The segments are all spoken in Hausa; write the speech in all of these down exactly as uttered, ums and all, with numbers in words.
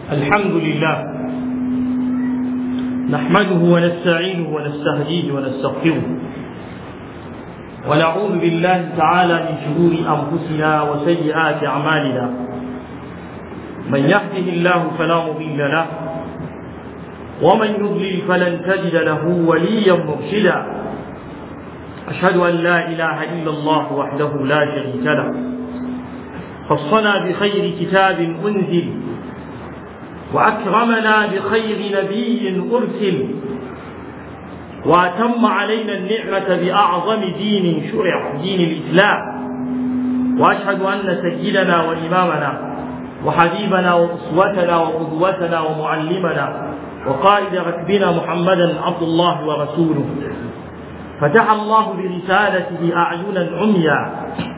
الحمد لله نحمده ونستعينه ونستهديه ونستغفره ونعوذ بالله تعالى من شرور أنفسنا وسيئات أعمالنا. من يهده الله فلا مضل له ومن يضلل فلن تجد له وليا مرشدا. أشهد أن لا إله إلا الله وحده لا شريك له خصنا بخير كتاب أنزل وأكرمنا بخير نبي أرسل وأتم علينا النعمة بأعظم دين شرع دين الإسلام. وأشهد أن سيدنا وإمامنا وحبيبنا وأسوتنا وقدوتنا ومعلمنا وقائد ركبنا محمدا عبد الله ورسوله فتح الله برسالته أعينا عميا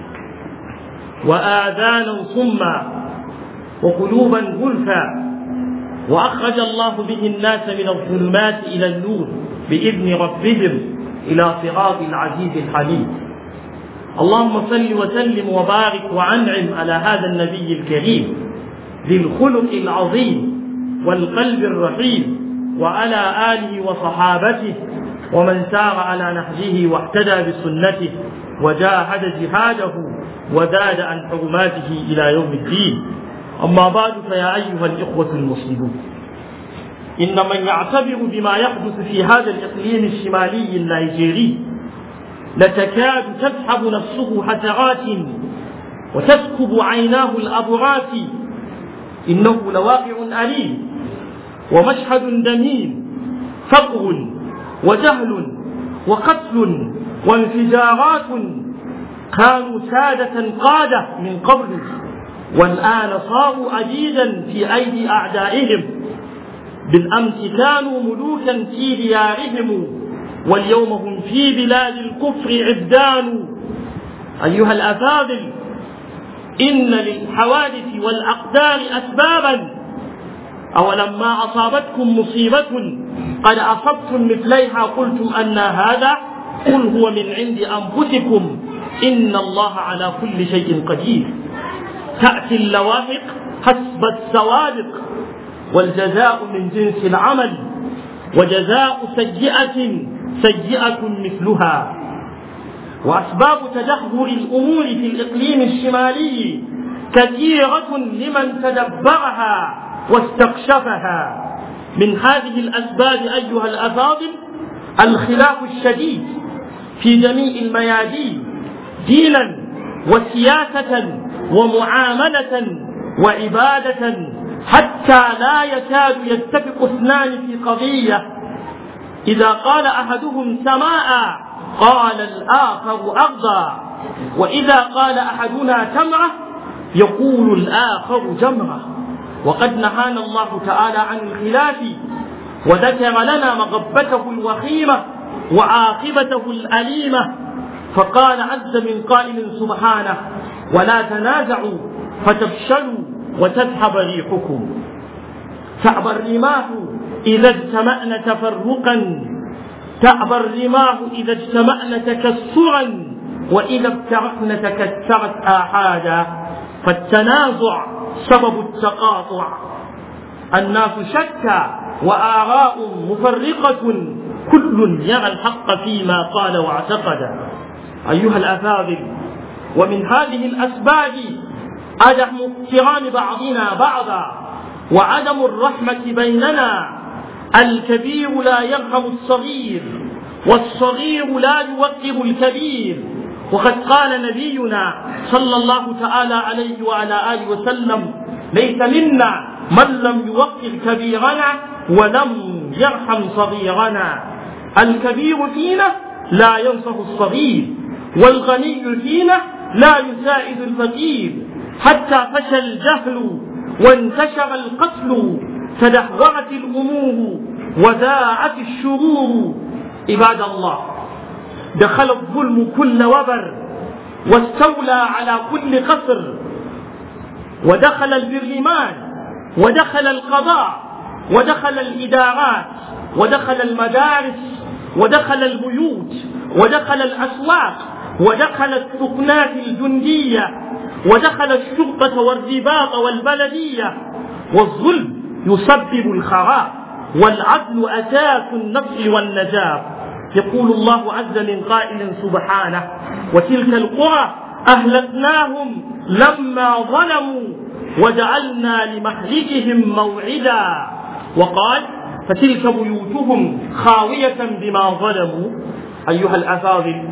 وآذانا صما وقلوبا غلفا، وأخرج الله به الناس من الظلمات إلى النور بإذن ربهم إلى صراط العزيز الحميد. اللهم صل وسلم وبارك وأنعم على هذا النبي الكريم ذي الخلق العظيم والقلب الرحيم، وعلى آله وصحابته ومن سار على نهجه واهتدى بسنته وجاهد جهاده وزاد عن حرماته إلى يوم الدين. أما بعد، فيا أيها الإخوة المسلمون، إن من يعتبر بما يحدث في هذا الإقليم الشمالي النيجيري لتكاد تسحب نفسه حسرات وتسكب عيناه الأبرات. إنه لواقع أليم ومشهد دميم، فقر وجهل وقتل وانفجارات. كانوا سادة قادة من قبل، والآن صاروا عبيدا في أيدي أعدائهم. بالأمس كانوا ملوكا في ديارهم، واليوم هم في بلاد الكفر عبدان. أيها الأفاضل، إن للحوادث والأقدار أسبابا، أولما أصابتكم مصيبة قد أصبتم مثليها قلتم أن هذا، قل هو من عند أنفسكم إن الله على كل شيء قدير. تأتي اللواحق حسب السوابق، والجزاء من جنس العمل، وجزاء سيئة سيئة مثلها. وأسباب تدهور الأمور في الإقليم الشمالي كثيرة لمن تدبرها واستكشفها. من هذه الأسباب أيها الأفاضل الخلاف الشديد في جميع الميادين، دينا وسياسة ومعاملة وعبادة، حتى لا يكاد يتفق اثنان في قضية. إذا قال أحدهم سماء قال الآخر أرضا، وإذا قال أحدنا تمرة يقول الآخر جمرة. وقد نهانا الله تعالى عن الخلاف وذكر لنا مغبته الوخيمة وعاقبته الأليمة، فقال عز من قائل سبحانه: ولا تنازعوا فتفشلوا وتذهب ريحكم. تعبى الرماح إذا اجتمعن تفرقا، تعبى الرماح إذا اجتمعن تكسرا، وإذا افترقن تكسرت آحادا. فالتنازع سبب التقاطع. الناس شتى وآراء مفرقة، كل يرى الحق فيما قال واعتقد. أيها الأفاضل، ومن هذه الأسباب عدم احترام بعضنا بعضا وعدم الرحمة بيننا. الكبير لا يرحم الصغير، والصغير لا يوقر الكبير. وقد قال نبينا صلى الله تعالى عليه وعلى آله وسلم: ليس منا من لم يوقر كبيرنا ولم يرحم صغيرنا. الكبير فينا لا ينصف الصغير، والغني فينا لا يساعد الفقير. حتى فشى الجهل وانتشر القتل، تدهورت الأمور وذاعت الشرور. عباد الله، دخل الظلم كل وبر، واستولى على كل قصر، ودخل البرلمان، ودخل القضاء، ودخل الإدارات، ودخل المدارس، ودخل البيوت، ودخل الأسواق، ودخل السكنات الجندية، ودخل الشرطة والرباط والبلدية. والظلم يسبب الخراب، والعدل أساس النصر والنجاة. يقول الله عز من قائل سبحانه: وتلك القرى أهلكناهم لما ظلموا وجعلنا لمهلكهم موعدا. وقال: فتلك بيوتهم خاوية بما ظلموا. أيها الأفاضل،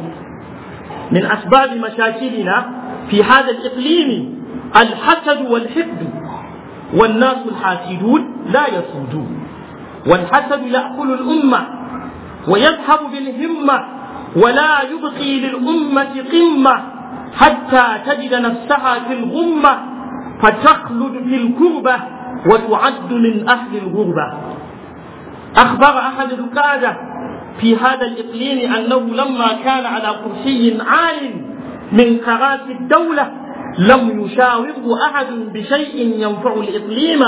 من أسباب مشاكلنا في هذا الإقليم الحسد والحقد، والناس الحاسدون لا يسودون، والحسد يأكل الأمة ويذهب بالهمة ولا يبقي للأمة قمة حتى تجد نفسها في الغمة فتخلد في الكربة وتعد من أهل الغربة. أخبر أحد القادة في هذا الإقليم أنه لما كان على كرسي عال من كراسي الدولة لم يشاوره أحد بشيء ينفع الإقليم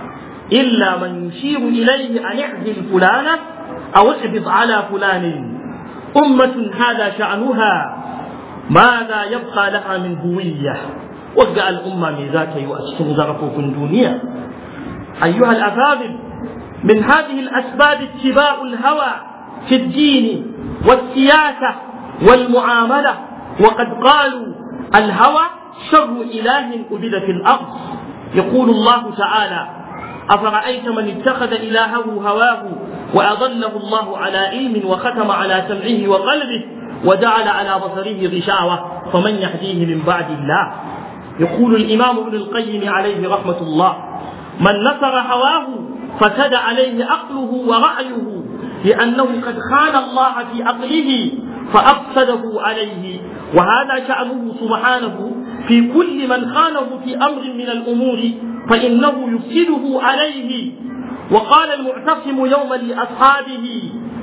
إلا من يشير إليه أن اعزل فلانا أو اقبض على فلان. أمة هذا شأنها، ماذا يبقى لها من هوية؟ وقع الأمة ميزاك يؤسسون ظرفه في الدنيا. أيها الأفاضل، من هذه الأسباب اتباع الهوى في الدين والسياسة والمعاملة، وقد قالوا: الهوى شر إله أبد في الأرض. يقول الله تعالى: أفرأيت من اتخذ إلهه هواه وأضله الله على علم وختم على سمعه وقلبه وجعل على بصره غشاوة فمن يهديه من بعد الله. يقول الإمام ابن القيم عليه رحمة الله: من نصر هواه فسد عليه عقله ورأيه، لأنه قد خان الله في عقله فأفسده عليه، وهذا شأنه سبحانه في كل من خانه في أمر من الأمور فإنه يفسده عليه. وقال المعتصم يوما لأصحابه: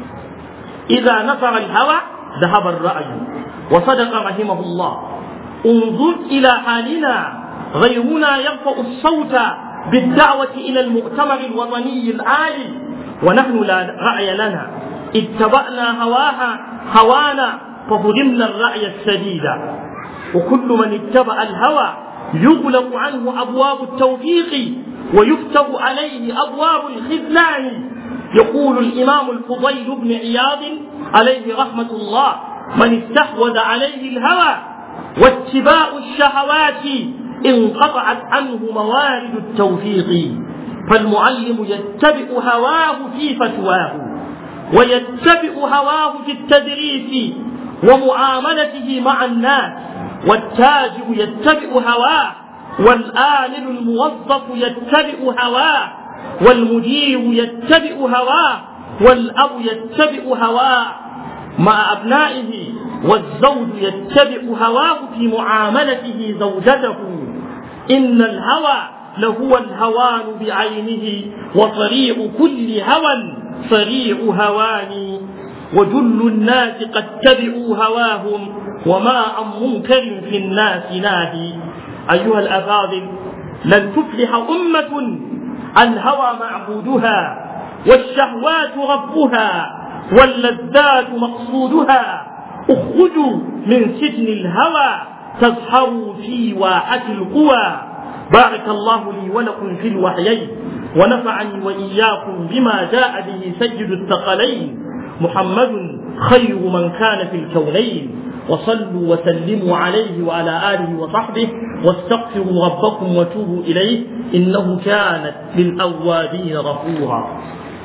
إذا نصر الهوى ذهب الرأي. وصدق رحمه الله: انظر إلى حالنا، غيرنا يرفع الصوت بالدعوة إلى المؤتمر الوطني العالي ونحن لا رأي لنا، اتبعنا هواها هوانا فهدمنا الرأي السديد. وكل من اتبع الهوى يغلق عنه أبواب التوفيق ويفتح عليه أبواب الخذلان. يقول الإمام الفضيل بن عياض عليه رحمة الله: من استحوذ عليه الهوى واتباع الشهوات انقطعت عنه موارد التوفيق. فالمعلم يتبع هواه في فتواه، ويتبع هواه في التدريس ومعاملته مع الناس، والتاجر يتبع هواه، والآمل الموظف يتبع هواه، والمدير يتبع هواه، والأب يتبع هواه مع أبنائه، والزوج يتبع هواه في معاملته زوجته. إن الهوى لهو الهوان بعينه، وطريع كل هوى صريع هوان. وجل الناس قد تبعوا هواهم، وما عن منكر في الناس ناهي. أيها الأفاضل، لن تفلح أمة الهوى معبودها، والشهوات ربها، واللذات مقصودها. اخرجوا من سجن الهوى تظهروا في واحة القوى. بارك الله لي ولكم في الوحيين، ونفعني وإياكم بما جاء به سيد الثقلين محمد خير من كان في الكونين. وصلوا وسلموا عليه وعلى آله وصحبه، واستغفروا ربكم وتوبوا إليه إنه كان للأوابين غفورا.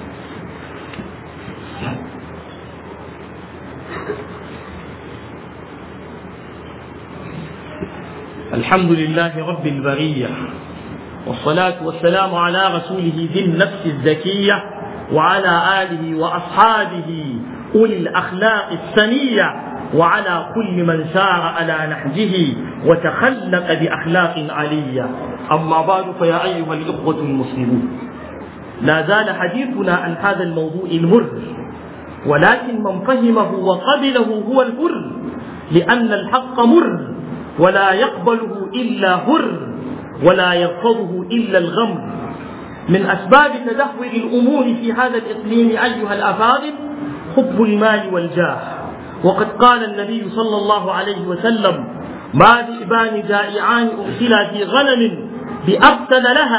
الحمد لله رب البرية، والصلاة والسلام على رسوله ذي النفس الزكية وعلى آله وأصحابه أولي الأخلاق السنية، وعلى كل من سار على نهجه وتخلق بأخلاق علية. أما بعد، فيا أيها الإخوة المسلمون، لا زال حديثنا عن هذا الموضوع المر، ولكن من فهمه وقبله هو الحر، لأن الحق مر ولا يقبله إلا هر، ولا يرفضه إلا الغمر. من أسباب تدهور الأمور في هذا الإقليم أيها الأفاضل حب المال والجاه. وقد قال النبي صلى الله عليه وسلم: ما ذئبان جائعان أرسلا في غنم بأفسد لها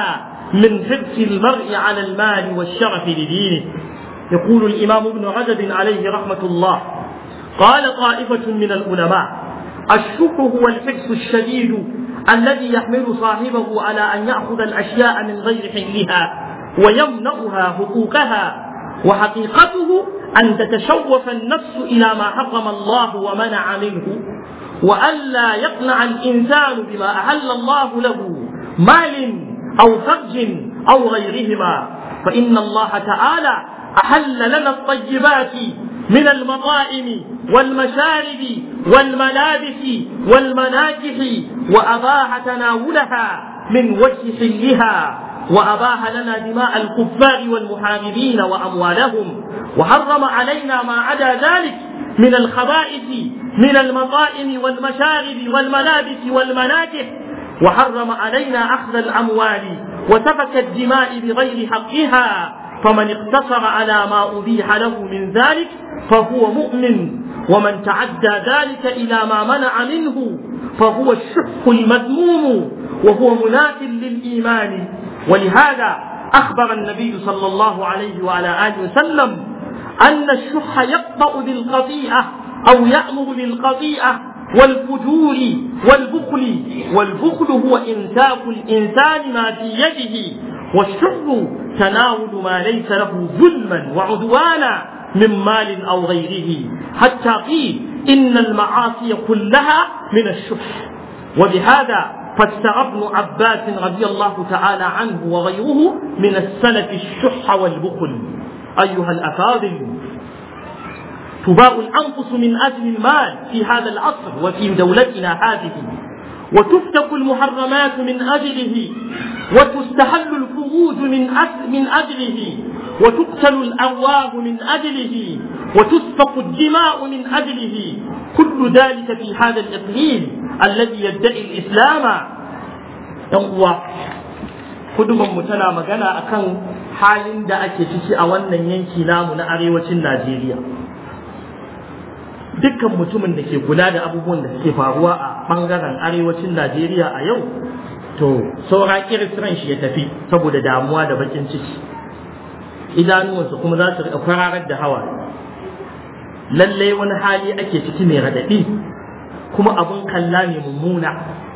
من حرص المرء على المال والشرف لدينه. يقول الإمام ابن رجب عليه رحمة الله: قال طائفة من العلماء: الشح هو الحرص الشديد الذي يحمل صاحبه على أن يأخذ الأشياء من غير حلها ويمنعها حقوقها، وحقيقته أن تتشوف النفس إلى ما حرم الله ومنع منه، وألا يقنع الإنسان بما أحل الله له مال أو فرج أو غيرهما، فإن الله تعالى أحل لنا الطيبات من المطاعم والمشارب والملابس والمناكح، وأباح تناولها من وجه حلها، وأباح لنا دماء الكفار والمحاربين وأموالهم، وحرم علينا ما عدا ذلك من الخبائث من المطاعم والمشارب والملابس والمناكح، وحرم علينا أخذ الأموال وسفك الدماء بغير حقها، فمن اقتصر على ما أبيح له من ذلك فهو مؤمن، ومن تعدى ذلك إلى ما منع منه فهو الشح المذموم وهو مناف للإيمان. ولهذا أخبر النبي صلى الله عليه وعلى آله وسلم أن الشح يقطع بالقطيئة أو يأمر بالقطيئة والفجور والبخل، والبخل هو إمساك الإنسان ما في يده، والشح تناول ما ليس له ظلما وعدوانا من مال أو غيره، حتى قيل إن المعاصي كلها من الشح. وبهذا فسر ابن عباس رضي الله تعالى عنه وغيره من السلف الشح والبخل. أيها الأفاضل، تباع الأنفس من أجل المال في هذا العصر وفي دولتنا هذه، وتفتك المحرمات من أجله، وتستحل الفروج من من أجله، وتقتل الأرواح من أجله، وتسفك الدماء من أجله، كل ذلك في هذا الإقليم الذي يدعي الإسلام. ينقوى kuduban mu tana magana akan halin da ake ciki a wannan yanki namu na arewacin Najeriya. Dukkan mutumin da ke kula da abubuwan da suke faruwa a bangaren arewacin Najeriya a yau, to saura kirisran shi ya tafi saboda damuwa da bakin ciki, idanuwansa kuma za su riƙa kwararar da hawa. Lallai wani hali ake ciki mai raɗaɗi, kuma abin kalla ne mummuna.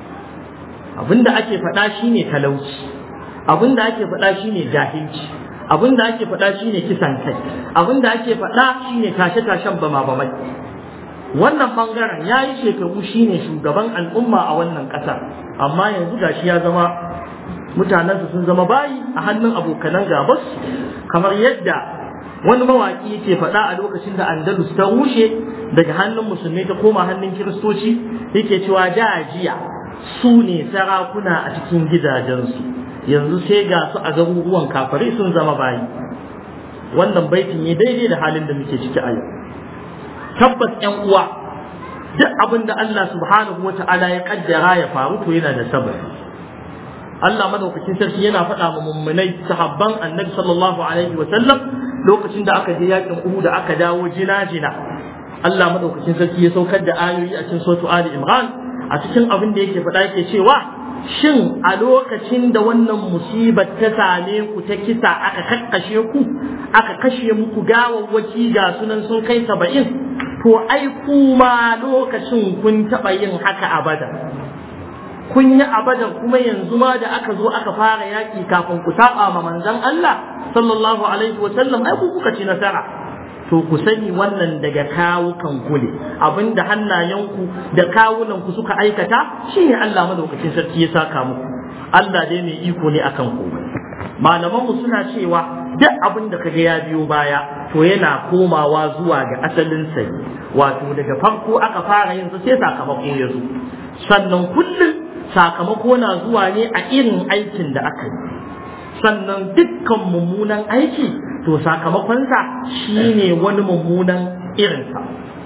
Abin da ake faɗa shine talauci, abin da ake faɗa shine jahilci, abin da ake faɗa shine kisan kai, abin da ake faɗa shine tashe-tashen bama-bamai. Wannan bangaren ya yi shekaru shine shugaban al'umma a wannan ƙasa, amma yanzu gashi ya zama mutanensu sun zama bayi a hannun abokanan gabas, kamar yadda wani mawaƙi yake faɗa a lokacin da Andalus ta rushe daga hannun musulmai ta koma hannun kiristoci, yake cewa da jiya su ne sarakuna a cikin gidajensu, yanzu sai ga su a garuruwan kafirai sun zama bayi. Wannan baitin ne daidai da halin da muke ciki a yau. Tabbas ƴan uwa, duk abin da Allah subhanahu wata'ala ya kaddara ya faru to yana da sababi. Allah madaukakin sarki yana faɗa wa mummunai sahabban Annabi sallallahu alaihi wa sallam lokacin da aka je yakin Uhud da aka dawo jina-jina, Allah madaukakin sarki ya saukar da ayoyi a cikin suratu Ali Imran. A cikin abin da yake faɗa yake cewa, shin a lokacin da wannan musibar ta same ku ta kisa, aka kakkashe ku, aka kashe muku gawawwaki ga sunan sun kai saba'in, to ai kuma lokacin kun taɓa yin haka a Badar. Kun yi a Badar, kuma yanzu ma da aka zo aka fara yaƙi kafin ku saba ma manzon Allah sallallahu alaihi wa sallam, ai ku kuka ci nasara. To ku sani wannan daga kawukan ku ne, abinda hannayenku da kawunanku suka aikata shine Allah madaukakin sarki ya saka muku. Allah dai mai iko ne akan ku. Malamanmu suna cewa duk abin da kaga ya biyo baya to yana komawa zuwa ga asalin sa, wato daga farko aka fara yin sa sai sakamako ya zo. Sannan kullum sakamako na zuwa ne a irin aikin da aka yi. Sannan dukkan mummunan aiki to sakamakonsa shine wani mummunan irinsa.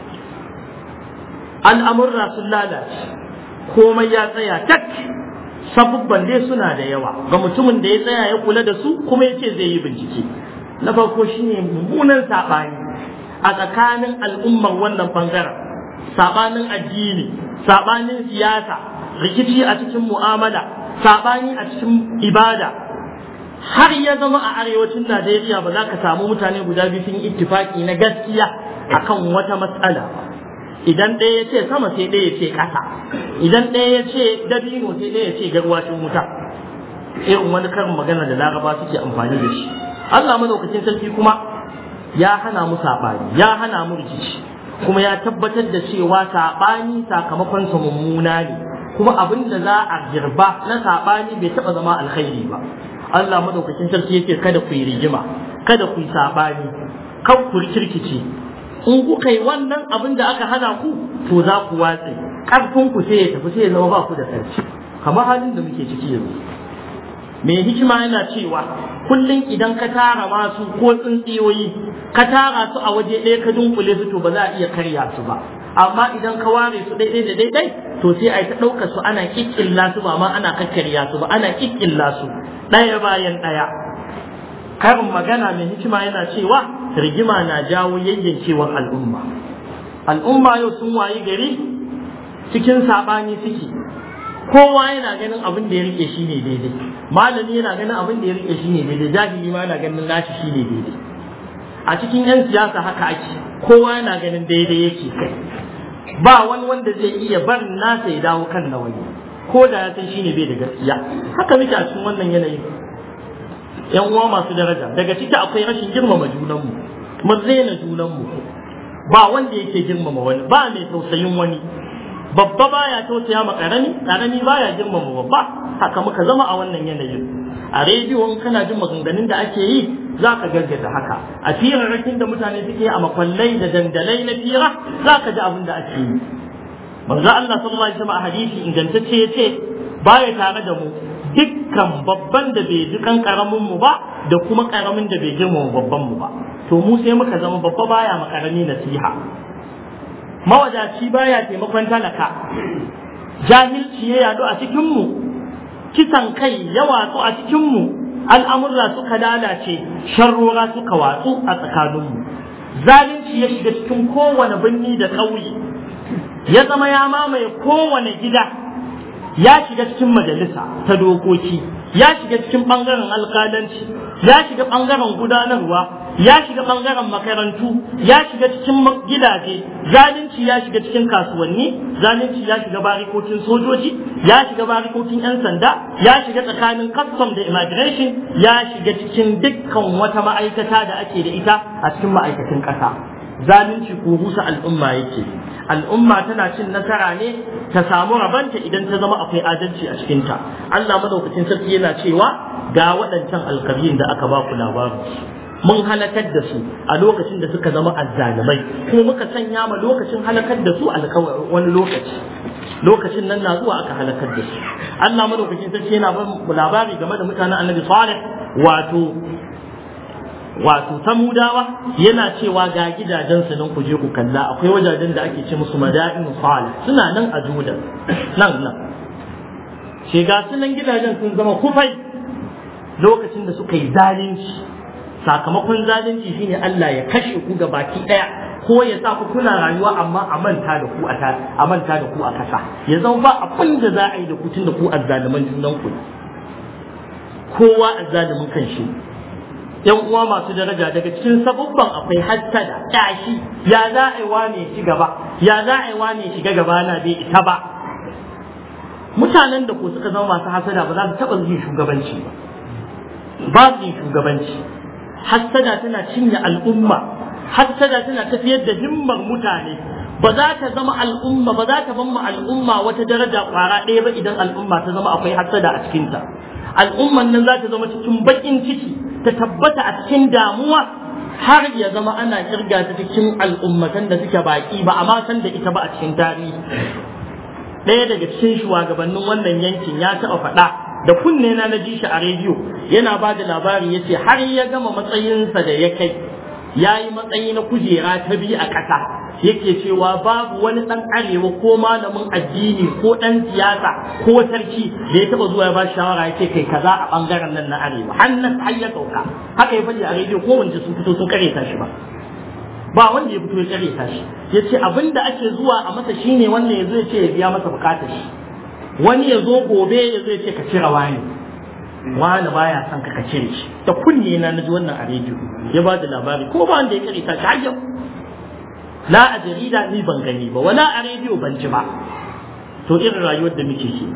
Al'amurra sun lalace, komai ya tsaya tak, sabubban dai suna da yawa ga mutumin da ya tsaya ya kula da su kuma ya ce zai yi bincike. Na farko shine mummunan saɓani a tsakanin al'ummar wannan bangaren, saɓanin addini, saɓanin siyasa, rikici a cikin mu'amala, saɓani a cikin ibada. har ya zama a arewacin Najeriya ba za ka samu mutane guda biyu sun yi ittifaki na gaskiya akan wata matsala ba. Idan ɗaya ya ce sama sai ɗaya ya ce ƙasa, idan ɗaya ya ce dabino sai ɗaya ya ce garwashin wuta, irin wani karin magana da Laraba suke amfani da shi. Allah madaukakin sarki kuma ya hana mu saɓani, ya hana mu rikici, kuma ya tabbatar da cewa saɓani sakamakon sa mummuna ne, kuma abin da za a girba na saɓani bai taɓa zama alkhairi ba. Allah madaukakin sarki yake kada ku yi rigima, kada ku yi saɓani, kan ku kirkice. In kuka yi wannan abin da aka hana ku, to za ku watse, ƙarfin ku sai ya tafi, sai ya zama ba ku da sarki, kamar halin da muke ciki yanzu. Mai hikima yana cewa kullum idan ka tara masu ko tsintsiyoyi ka tara su a waje ɗaya ka dunkule su, to ba za a iya karya su ba, amma idan ka ware su daidai da daidai, to sai a yi ta ɗaukar su ana kikkilla su, ba ma ana kakkarya su ba, ana kikkilla su ɗaya bayan ɗaya. Karin magana mai hikima yana cewa rigima na jawo yayyankewar al'umma. Al'umma yau sun wayi gari cikin saɓani suke, kowa yana ganin abin da ya rike shi ne daidai, malami yana ganin abin da ya rike shi ne daidai, jahili ma yana ganin nashi shi ne daidai. A cikin 'yan siyasa haka ake, kowa yana ganin daidai yake kai, ba wani wanda zai iya barin nasa ya dawo kan na wani, ko da ya san shi ne bai da gaskiya. Haka muke a cikin wannan yanayin. Yan uwa masu daraja, daga ciki akwai rashin girmama junanmu, mu zaina junanmu, ba wanda yake girmama wani, ba mai tausayin wani. Babba baya tausaya ma karami, karami baya girmama babba. Haka muka zama a wannan yanayin. A rediyo kana jin maganganun da ake yi, za ka gaggata haka. A firarrakin da mutane suke a makwallai da dandalai na fira, za ka ji abin da ake yi. Manzo Allah sallallahu alaihi wasallam a hadisi ingantacce yace baya tare da mu dukkan babban da bai ji kan karamin mu ba, da kuma karamin da bai girmama babban mu ba. To mu sai muka zama babba baya ma karami nasiha, mawadaci baya taimakon talaka, jahilci ya yadu a cikinmu, kisan kai ya watsu a cikinmu, al'amurra suka lalace, sharrora suka watsu a tsakaninmu, zalunci ya shiga cikin kowane birni da ƙauye, ya zama ya mamaye kowane gida, ya shiga cikin majalisa ta dokoki, ya shiga cikin ɓangaren alƙalanci, ya shiga ɓangaren gudanarwa, ya shiga ɓangaren makarantu, ya shiga cikin gidaje, zalunci ya shiga cikin kasuwanni, zalunci ya shiga barikokin sojoji, ya shiga barikokin 'yan sanda, ya shiga tsakanin custom da immigration, ya shiga cikin dukkan wata ma'aikata da ake da ita a cikin ma'aikatan ƙasa. Zalunci ko rusa al'umma yake. Al'umma tana cin nasara ne ta samu rabanta idan ta zama akwai adalci a cikinta. Allah madaukakin sarki yana cewa ga waɗancan alƙaryun da aka ba ku labarin, mun halakar da su a lokacin da suka zama azzalimai, kuma muka sanya ma lokacin halakar da su alƙawari wani lokaci, lokacin nan na zuwa aka halakar da su. Allah madaukakin sarki yana ba mu labari game da mutanen Annabi Salih, wato wato samudawa, yana cewa ga gidajen su nan ku je ku kalla, akwai wajajen da ake ce musu madain salih, suna nan a Juda nan nan ce ga su nan gidajen sun zama kufai lokacin da suka yi zalunci. Sakamakon zalunci shine Allah ya kashe ku ga baki daya, ko ya sa ku kuna rayuwa amma a manta da ku a ta a manta da ku a kasa, ya zama ba abin da za a yi da ku tun da ku azzaliman junan ku, kowa azzalimin kan shi. Yan uwa masu daraja, daga cikin sabubban akwai hassada, tashi, ya za a yi wane ci gaba, ya za a yi wane shiga gaba na bai ita ba. Mutanen da ko suka zama masu hassada ba za su taɓa yin shugabanci ba, ba su yin shugabanci. Hassada tana cinye al'umma, hassada tana tafiyar da himmar mutane, ba za ta zama al'umma, ba za ta bamma al'umma wata daraja kwara ɗaya ba idan al'umma ta zama akwai hassada a cikinta. Al'umman nan za ta zama cikin baƙin ciki, ta tabbata a cikin damuwa, har ya zama ana kirga ta cikin al'ummatan da suke baki ba amma san da ita ba a cikin tarihi. Ɗaya daga cikin shugabannin wannan yankin ya taɓa faɗa da kunne na na ji shi a rediyo, yana ba da labari ya ce har ya gama matsayinsa da ya kai, ya yi matsayi na kujera ta biyu a ƙasa, yake cewa babu wani ɗan arewa ko malamin addini ko ɗan siyasa ko sarki da ya taɓa zuwa ya ba shawara ya ce kai kaza a ɓangaren nan na arewa, hannun har ya sauka. Haka ya faɗi a rediyo, ko wanda sun fito sun kare shi ba, ba wanda ya fito ya kare shi. Ya ce abin da ake zuwa a masa shine wannan ya zo ya ce ya biya masa bukatar shi, wani ya zo gobe ya zo ya ce ka cire wani, wani baya son ka cire shi da kunne na naji wannan a rediyo ya ba da labari ko ba wanda ya kare ta shi yau la a jarida ni ban gani ba wala a rediyo ban ji ba to irin rayuwar da muke ke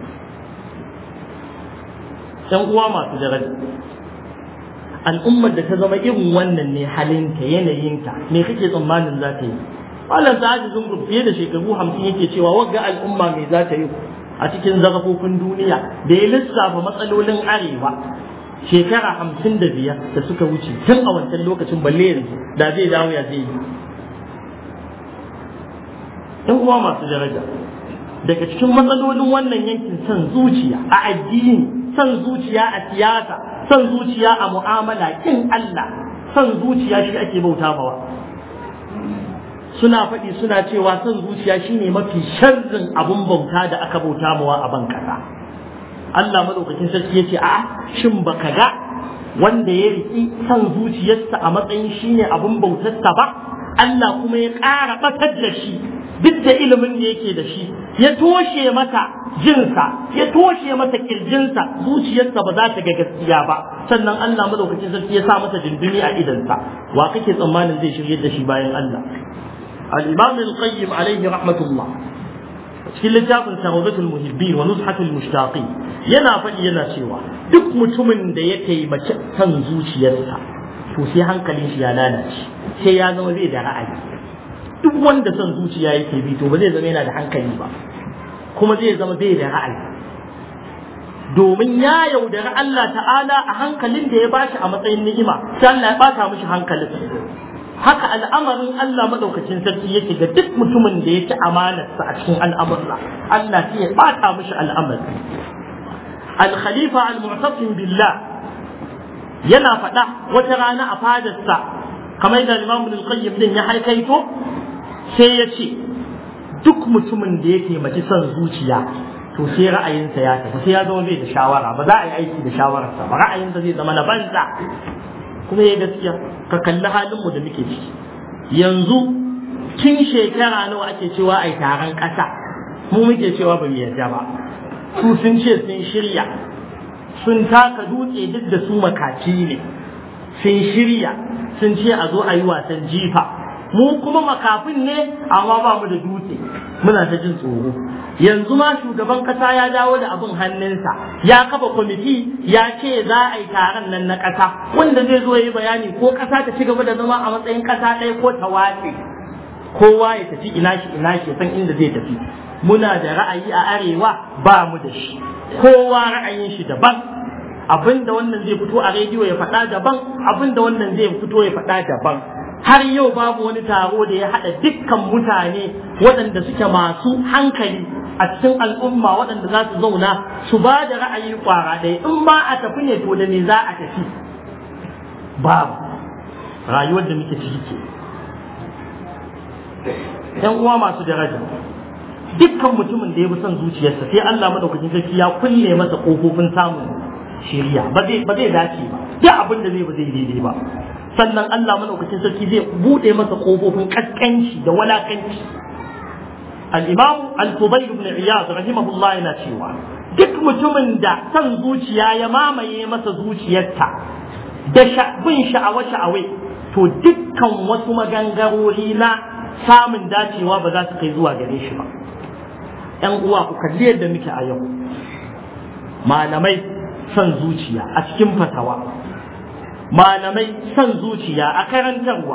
ɗan uwa masu daraja al'ummar da ta zama irin wannan ne halinta yanayinta me kake tsammanin za ta yi malam sa'adu zungur fiye da shekaru hamsin yake cewa wagga al'umma me za ta yi a cikin zarafofin duniya da ya lissafa matsalolin arewa shekara hamsin da biyar da suka wuce tun a wancan lokacin balle yanzu da zai dawo ya zai yi ɗan uwa masu daraja daga cikin matsalolin wannan yankin son zuciya a addini son zuciya a siyasa son zuciya a mu'amala kin Allah son zuciya shi ake bauta mawa suna faɗi suna cewa son zuciya shine mafi sharrin abun bauta da aka bauta mawa a ban kasa Allah madaukakin sarki yace a shin baka ga wanda ya riki son zuciyarsa a matsayin shine abun bautarsa ba Allah kuma ya ƙara batar da shi duk da ilimin da yake da shi ya toshe mata jinsa ya toshe mata kirjinsa zuciyarsa ba za ta ga gaskiya ba sannan Allah madaukakin sarki ya sa mata dindini a idansa wa kake tsammanin zai shirye da shi bayan Allah al-Imam al-Qayyim alayhi rahmatullah cikin littafin Tawbatul Muhibbin wa Nuzhatul Mushtaqin yana faɗi yana cewa duk mutumin da ya taimaki san zuciyarsa to sai hankalin shi ya lalace sai ya zama bai da ra'ayi duk wanda son zuciya yake bi to ba zai zama yana da hankali ba kuma zai zama bai da ra'ayi domin ya yaudari Allah ta'ala a hankalin da ya bashi a matsayin ni'ima sai Allah ya bata mishi hankalin haka al'amarin Allah madaukakin sarki yake ga duk mutumin da ya ci amanarsa a cikin al'amurra Allah sai ya bata mishi al'amari al-khalifa al-mu'tasim billah yana faɗa wata rana a fadarsa kamar da Imam Ibn al-Qayyim din ya haikaito sai ya ce duk mutumin da ya taimaki son zuciya to sai ra'ayinsa ya tafi sai ya zama bai da shawara ba za a yi aiki da shawararsa ba ra'ayinsa zai zama na banza kuma ya gaskiya ka kalli halinmu da muke ciki yanzu tun shekara nawa ake cewa ai taron ƙasa mu muke cewa ba mu yarda ba su sun ce sun shirya sun taka dutse duk da su makaci ne sun shirya sun ce a zo a yi wasan jifa mu kuma makafin ne amma ba mu da dutse muna ta jin tsoro yanzu ma shugaban kasa ya dawo da abin hannunsa ya kafa kwamiti ya ce za a yi taron nan na kasa wanda zai zo ya yi bayani ko kasa ta ci gaba da zama a matsayin kasa ɗaya ko ta wace kowa ya tafi ina shi ina shi san inda zai tafi muna da ra'ayi a arewa ba mu da shi kowa ra'ayin shi daban abinda wannan zai fito a rediyo ya faɗa daban abinda wannan zai fito ya faɗa daban har yau babu wani taro da ya haɗa dukkan mutane waɗanda suke masu hankali a cikin al'umma waɗanda za su zauna su ba da ra'ayi ƙwara ɗaya in ba a tafi ne to da me za a tafi babu rayuwar da muke ciki ke ‘yan uwa masu daraja dukkan mutumin da ya bi son zuciyarsa sai Allah madaukakin sarki ya kulle masa ƙofofin samun shiriya ba zai ba zai dace ba duk abin da zai ba zai daidai ba sannan Allah madaukakin sarki zai bude masa kofofin kaskanci da walakanci al-Imam al-Fudayl ibn Iyad rahimahullah yana cewa duk mutumin da san zuciya ya mamaye masa zuciyarta da bin sha'awa sha'awai to dukkan wasu magangarori na samun dacewa ba za su kai zuwa gare shi ba ƴan uwa ku kalli yadda muke a yau malamai san zuciya a cikin fatawa malamai son zuciya a karantarwa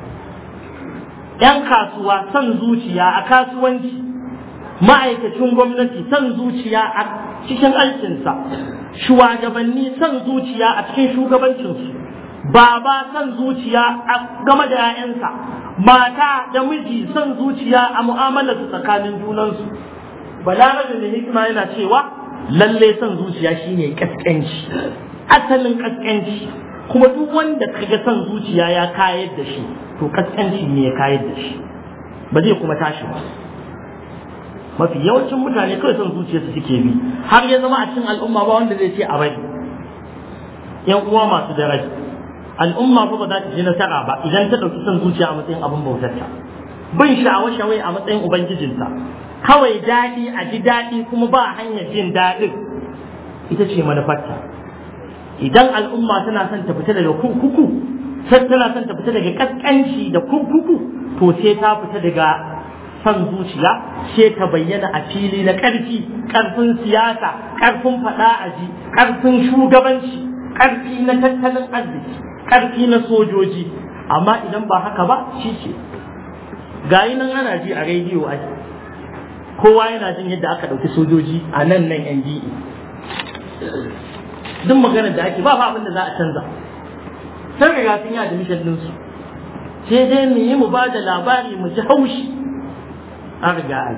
‘yan kasuwa son zuciya a kasuwanci ma'aikacin gwamnati son zuciya a cikin aikinsa shugabanni son zuciya a cikin shugabancinsu baba son zuciya a game da ‘ya'yansa mata da miji son zuciya a mu'amalarsu tsakanin junansu balarabe da hikima yana cewa lalle son zuciya shine kaskanci asalin kaskanci kuma duk wanda kaga son zuciya ya kayar da shi to kaskanci ne ya kayar da shi ba zai kuma tashi ba mafi yawancin mutane kawai son zuciyarsu suke bi har ya zama a cikin al'umma ba wanda zai ce a bari yan uwa masu daraja al'umma fa ba za ta ji nasara ba idan ta ɗauki son zuciya a matsayin abin bautarta bin sha'awa shawai a matsayin ubangijinta kawai daɗi a ji daɗi kuma ba hanyar jin daɗin ita ce manufarta idan al'umma tana son ta fita daga kurkuku sai tana son ta fita daga kaskanci da kurkuku to sai ta fita daga san zuciya sai ta bayyana a fili na ƙarfi, ƙarfin siyasa, ƙarfin faɗa aji, ƙarfin shugabanci, ƙarfi na tattalin arziki, ƙarfi na sojoji. Amma idan ba haka ba shi ce gayi nan ana ji a rediyo ai kowa yana jin yadda aka ɗauki sojoji a nan nan N D A duk maganar da ake ba fa abin da za a canza sai riga sun yi admission ɗinsu sai dai mu yi mu ba da labari mu ji haushi an riga an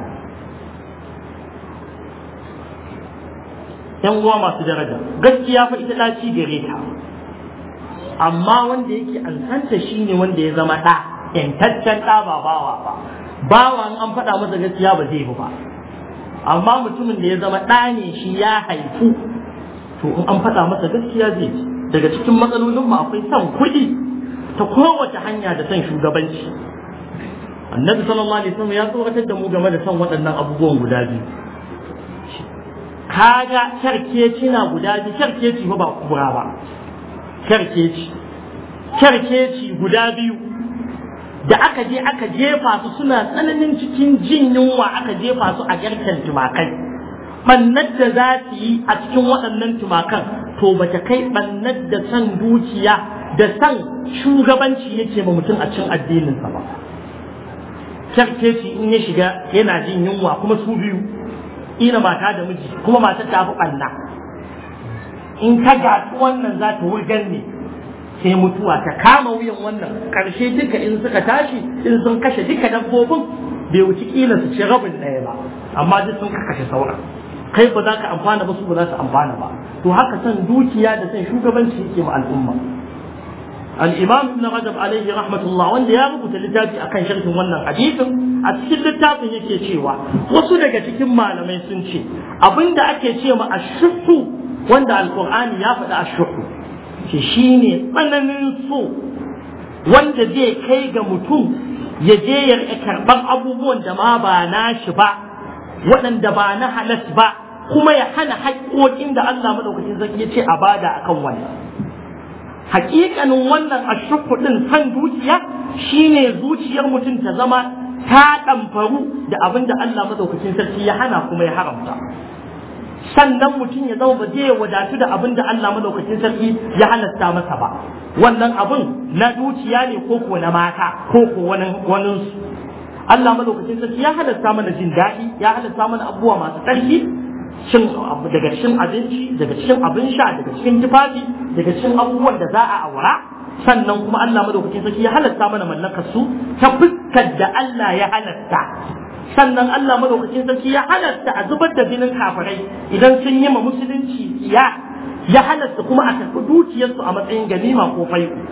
yan uwa masu daraja gaskiya fa ita ɗaci gare ta amma wanda yake ansanta shine wanda ya zama ɗa yantaccen ɗa ba bawa ba bawa an faɗa masa gaskiya ba zai ba amma mutumin da ya zama ɗa ne shi ya haifu to in an faɗa masa gaskiya zai ji daga cikin matsalolin mu akwai son kuɗi ta kowace hanya da son shugabanci. Annabi sallallahu alaihi wasallam ya tsoratar da mu game da son waɗannan abubuwan guda biyu. Kaga kyarkeci na guda biyu, kyarkeci ba ba kubura ba. Kyarkeci. Kyarkeci guda biyu da aka je aka jefa su suna tsananin cikin jin yunwa aka jefa su a garken tumakai. Bannar da za su yi a cikin waɗannan tumakan to bata kai bannar da san dukiya da san shugabanci yake ma mutum a cikin addininsa ba. Kyarkeci in ya shiga yana jin yunwa kuma su biyu ina mata da miji kuma matar ta fi ɓanna in ka gaci wannan za ta wurgan ne sai mutuwa ta kama wuyan wannan ƙarshe duka in suka tashi in sun kashe duka dabbobin bai wuci kila su ci rabin ɗaya ba amma duk sun kashe sauran kai ba za ka amfana ba su ba za su amfana ba to haka san dukiya da san shugabanci yake ma al'umma. الإمام ابن رجب عليه رحمة الله وان يا رب تلتابي أكن شرح وانا حديث أتكل التابي يكي شيوا وصدق تكما لما يسنشي أبن دا أكي شيوا الشح وان دا القرآن يافد الشح شيني أنا ننسو وان دا دي كيغا متون يجير إكربان أبوبون دا ما باناش با وان دا بانا حلس با كما يحانا حقوق إن دا الله مدوكتين زكي يتي أبادا أكن وانا hakikanin wannan ashukku din san zuciya shine zuciyar mutum ta zama ta damfaru da abin da Allah madaukakin sarki ya hana kuma ya haramta sannan mutum ya zama ba zai wadatu da abin da Allah madaukakin sarki ya halatta masa ba wannan abin na zuciya ne ko ko na mata ko ko wani wani Allah madaukakin sarki ya halatta mana jin daɗi ya halatta mana abubuwa masu tsarki cin daga cikin abinci daga cikin abin sha daga cikin tufafi daga cikin abubuwan da za a aura sannan kuma Allah madaukakin sarki ya halatta mana mallakar su ta fuskar da Allah ya halatta sannan Allah madaukakin sarki ya halatta a zubar da jinin kafirai idan sun yi ma musulunci ya ya halatta kuma a karɓi dukiyarsu a matsayin ganima ko fai'u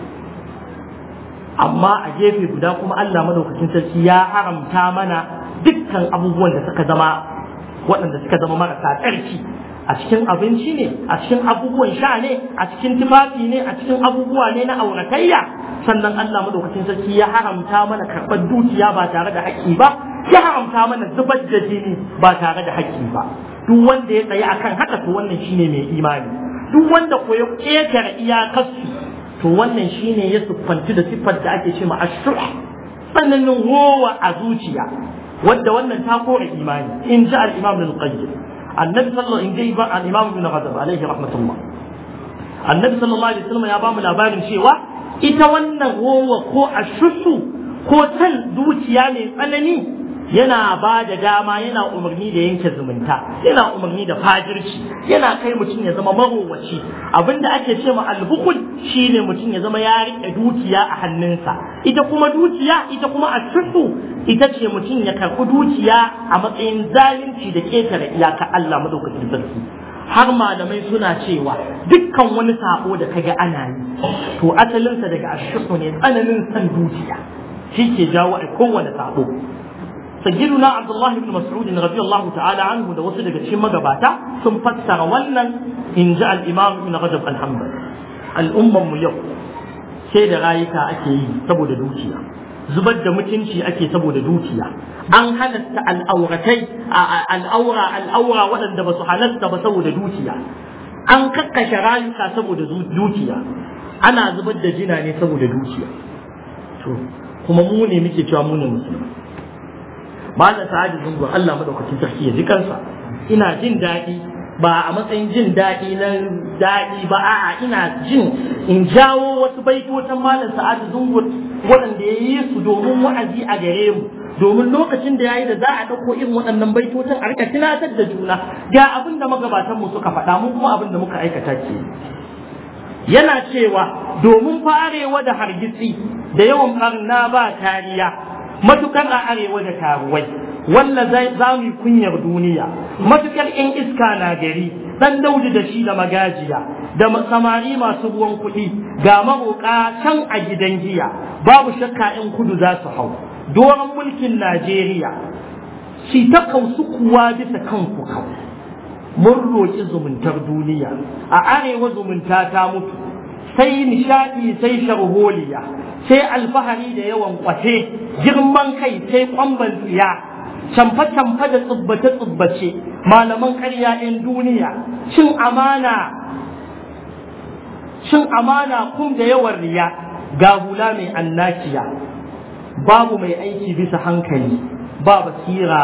amma a gefe guda kuma Allah madaukakin sarki ya haramta mana dukkan abubuwan da suka zama waɗanda suka zama marasa tsarki a cikin abinci ne a cikin abubuwan sha ne a cikin tufafi ne a cikin abubuwa ne na auratayya sannan Allah madaukakin sarki ya haramta mana karɓar dukiya ba tare da haƙƙi ba ya haramta mana zubar da jini ba tare da haƙƙi ba duk wanda ya tsaye akan haka to wannan shine mai imani duk wanda ko ya ƙetare iyakarsu to wannan shine ya siffanci da siffar da ake ce ma ashur tsananin rowa a zuciya wadda wannan ta kore imani in ji al-imam al-qayyim annabi sallallahu in ji al-imam ibn ghazab alaihi rahmatullah annabi sallallahu alaihi wasallam ya ba mu labarin cewa ita wannan rowa ko ashushu ko san zuciya mai tsanani yana ba da dama yana umarni da yanke zumunta yana umarni da fajirci yana kai mutum ya zama marowaci abinda ake ce ma albukhul shine mutum ya zama ya rike dukiya a hannunsa ita kuma dukiya ita kuma ashuhu ita ce mutum ya karɓi dukiya a matsayin zalunci da ketare iyaka Allah madaukakin sarki har malamai suna cewa dukkan wani sabo da kaga ana yi to asalinsa daga ashuhu ne tsananin san dukiya shi ke jawo a kowane sabo سيدنا عبد الله بن مسعود رضي الله تعالى عنه da wasu daga cikin magabata sun fassara wannan in ji al-imam ibn Rajab al-Hanbali al'umman mu yau sai da rayuka ake yi saboda dukiya zubar da mutunci ake saboda dukiya an halatta al'auratai al'aura al'aura waɗanda ba su halatta ba saboda dukiya an kakkashe rayuka saboda dukiya, ana zubar da jina ne saboda dukiya. To kuma mu ne muke cewa mu ne musulmi. Malam Sa'adu Zungur Allah madaukakin sarki ya ji kansa, ina jin daɗi ba a matsayin jin daɗi na daɗi ba, a'a ina jin in jawo wasu baitotan Malam Sa'adu Zungur waɗanda ya yi su domin wa'azi a gare mu, domin lokacin da yayi da za a ɗauko irin waɗannan baitotan a rika tunatar da juna ga abin da magabatan mu suka faɗa, mu kuma abin da muka aikata ke. Yana cewa domin farewa da hargitsi da yawan barna ba kariya matukar a arewa da karuwai, walla za mu kunyar duniya matukar in iska na gari, dan Daudu da shi da magajiya da samari masu ruwan kuɗi ga maroƙa can a gidan giya, babu shakka in kudu za su hau doron mulkin Najeriya, shi ta kausu kuwa bisa kanku kawai. Mun roƙi zumuntar duniya, a arewa zumunta ta mutu, sai nishaɗi sai sharholiya, sai alfahari da yawan kwace, girman kai sai kwamban tsiya, camfe-camfe da tsubbace-tsubbace, malaman ƙarya 'yan duniya, cin amana cin amana kun da yawan riya, ga hula mai annakiya, babu mai aiki bisa hankali, ba basira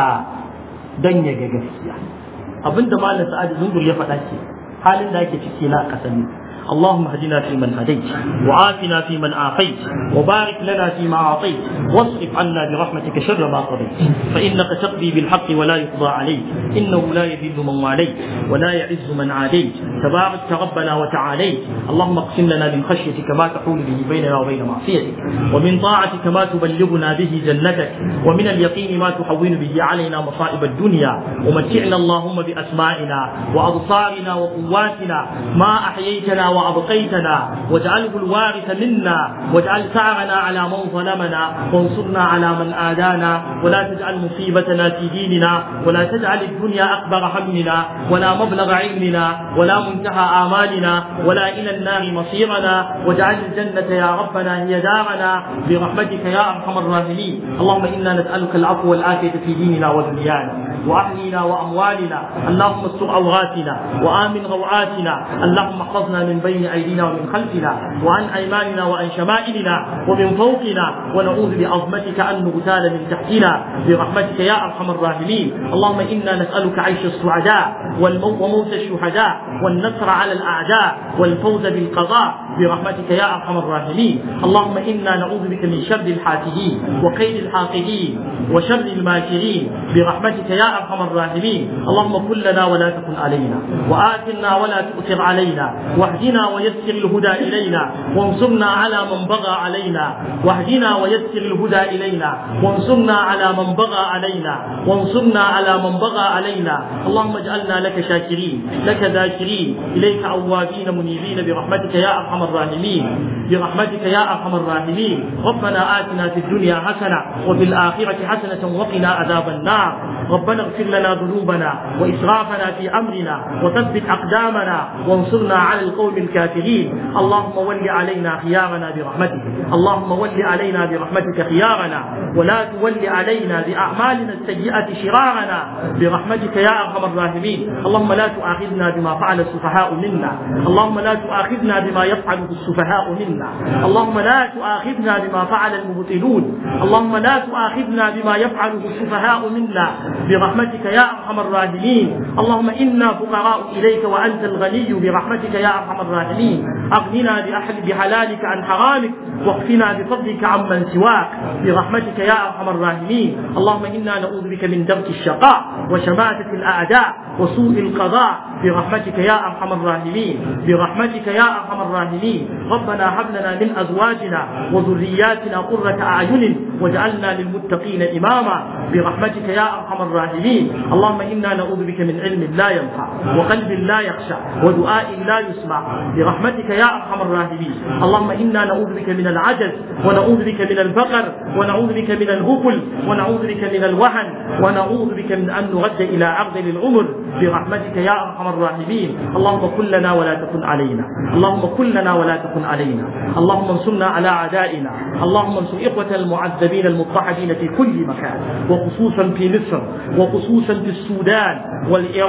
don ya ga gaskiya. Abinda Malam Sa'adu Zungur ya faɗa ke halin da ake ciki na ƙasar ne. اللهم اهدنا فيمن هديت وعافنا فيمن عافيت وبارك لنا فيما أعطيت واصرف عنا برحمتك شر ما قضيت فإنك تقضي بالحق ولا يقضى عليك إنه لا يذل من واليت ولا يعز من عاديت تبارك ربنا وتعاليت اللهم اقسم لنا من خشيتك ما تحول به بيننا وبين معصيتك ومن طاعتك ما تبلغنا به جنتك ومن اليقين ما تحول به علينا مصائب الدنيا ومتعنا اللهم بأسمائنا وأبصارنا وقواتنا ما أحييتنا وأبقيتنا واجعله الوارث منا واجعل ثأرنا على من ظلمنا وانصرنا على من آذانا ولا تجعل مصيبتنا في ديننا ولا تجعل الدنيا أكبر همنا ولا مبلغ علمنا ولا منتهى آمالنا ولا إلى النار مصيرنا واجعل الجنة يا ربنا هي دارنا برحمتك يا أرحم الراحمين اللهم إنا نسألك العفو والعافية في ديننا ودنيانا وأهلنا وأموالنا اللهم استر عوراتنا وآمن روعاتنا اللهم احفظنا من بين أيدينا ومن خلفنا وعن أيماننا وعن شمائلنا ومن فوقنا ونعوذ بعظمتك أن نغتال من تحتنا برحمتك يا أرحم الراحمين اللهم إنا نسألك عيش السعداء وموت الشهداء والنصر على الأعداء والفوز بالقضاء برحمتك يا أرحم الراحمين اللهم إنا نعوذ بك من شر الحاسدين وكيد الحاقدين وشر الماكرين برحمتك يا أرحم الراحمين اللهم كن لنا ولا تكن علينا وآثرنا ولا تؤثر علينا واهدنا ويسر الهدى إلينا وانصرنا على من بغى علينا واهدنا ويسر الهدى إلينا وانصرنا على من بغى علينا وانصرنا على من بغى علينا اللهم اجعلنا لك شاكرين لك ذاكرين إليك أوابين منيبين برحمتك يا أرحم الراحمين برحمتك يا أرحم الراحمين ربنا آتنا في الدنيا حسنة وفي الآخرة حسنة وقنا عذاب النار ربنا اغفر لنا ذنوبنا وإسرافنا في أمرنا وثبت أقدامنا وانصرنا على القوم الكافرين اللهم ول علينا خيارنا برحمتك اللهم ول علينا برحمتك خيارنا ولا تول علينا بأعمالنا السيئة شرارنا برحمتك يا أرحم الراحمين اللهم لا تؤاخذنا بما فعل السفهاء منا اللهم لا تؤاخذنا بما يفعله السفهاء منا اللهم لا تؤاخذنا بما فعل المبطلون اللهم لا تؤاخذنا بما يفعله السفهاء منا برحمتك يا أرحم الراحمين اللهم إنا فقراء إليك وأنت الغني برحمتك يا أرحم الراحمين أغننا بأحل بحلالك عن حرامك واكفنا بفضلك عمن سواك برحمتك يا أرحم الراحمين اللهم إنا نعوذ بك من درك الشقاء وشماتة الأعداء وسوء القضاء برحمتك يا أرحم الراحمين برحمتك يا أرحم الراحمين ربنا هب لنا من أزواجنا وذرياتنا قرة أعين واجعلنا للمتقين إماما برحمتك يا أرحم الراحمين اللهم إنا نعوذ بك من علم لا ينفع وقلب لا يخشع ودعاء لا يسمع برحمتك يا أرحم الراحمين اللهم إنا نعوذ بك من العجز ونعوذ بك من الفقر ونعوذ بك من البخل ونعوذ بك من الوهن ونعوذ بك من أن نرد إلى أرذل العمر برحمتك يا أرحم الراحمين اللهم كن لنا ولا تكن علينا اللهم كن لنا ولا تكن علينا اللهم انصرنا على أعدائنا اللهم انصر إخوة المعذبين المضطهدين في كل مكان وخصوصا في مصر وخصوصا في السودان والعراق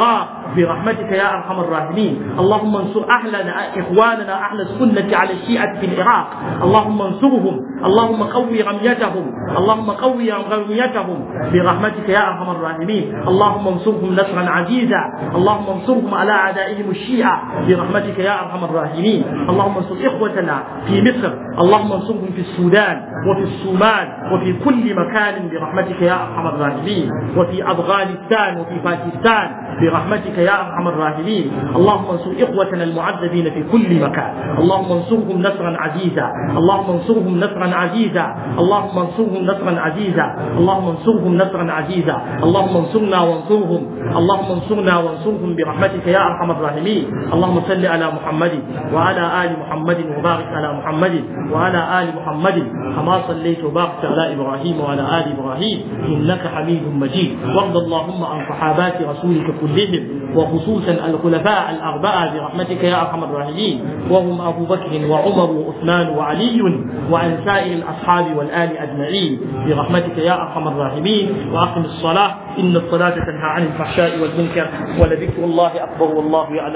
برحمتك يا أرحم الراحمين. اللهم انصر أهلنا إخواننا أهل السنة على الشيعة في العراق، اللهم انصرهم، اللهم قوي رميتهم، اللهم قوي رميتهم برحمتك يا أرحم الراحمين. اللهم انصرهم نصرا عزيزا، اللهم انصرهم على أعدائهم الشيعة برحمتك يا أرحم الراحمين. اللهم انصر إخوتنا في مصر، اللهم انصرهم في السودان وفي الصومال وفي كل مكان برحمتك يا أرحم الراحمين، وفي أفغانستان وفي باكستان برحمتك يا أرحم الراحمين. اللهم انصر إخوتنا المعذبين في كل مكان، اللهم انصرهم نصرا عزيزا، اللهم انصرهم نصرا عزيزا، اللهم انصرهم نصرا عزيزا، اللهم انصرهم نصرا عزيزا، اللهم انصرنا وانصرهم، اللهم انصرنا وانصرهم برحمتك يا أرحم الراحمين. اللهم صل على محمد وعلى آل محمد وبارك على محمد وعلى آل محمد كما صليت وباركت على إبراهيم وعلى آل إبراهيم إنك حميد مجيد. وارض اللهم عن صحابات رسولك كلهم وخصوصا الخلفاء الأربعة برحمتك يا أرحم الراحمين، وهم أبو بكر وعمر وعثمان وعلي، وعن سائر الأصحاب والآل أجمعين برحمتك يا أرحم الراحمين. وأقم الصلاة إن الصلاة تنهى عن الفحشاء والمنكر ولذكر الله أكبر والله يعلم.